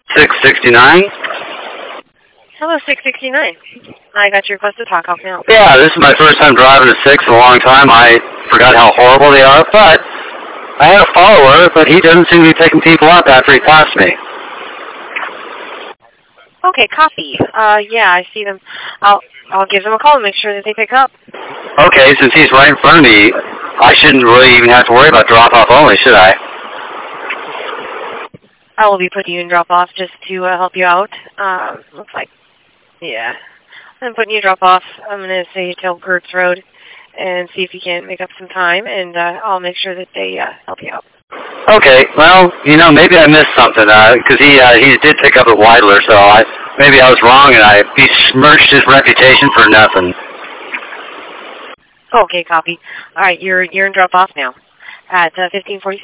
669? Hello, 669. I got your request to talk. How can I help? Yeah, this is my first time driving a 6 in a long time. I forgot how horrible they are, but I had a follower, but he doesn't seem to be picking people up after he passed me. Okay, copy. Yeah, I see them. I'll give them a call and make sure that they pick up. Okay, since he's right in front of me, I shouldn't really even have to worry about drop-off only, should I? I will be putting you in drop-off just to help you out. Looks like, yeah. I'm putting you drop-off. I'm going to say tell Gertz Road and see if you can make up some time, and I'll make sure that they help you out. Okay, well, you know, maybe I missed something, because he did pick up at Weidler, so maybe I was wrong and I besmirched his reputation for nothing. Okay, copy. All right, you're in drop-off now at 1546.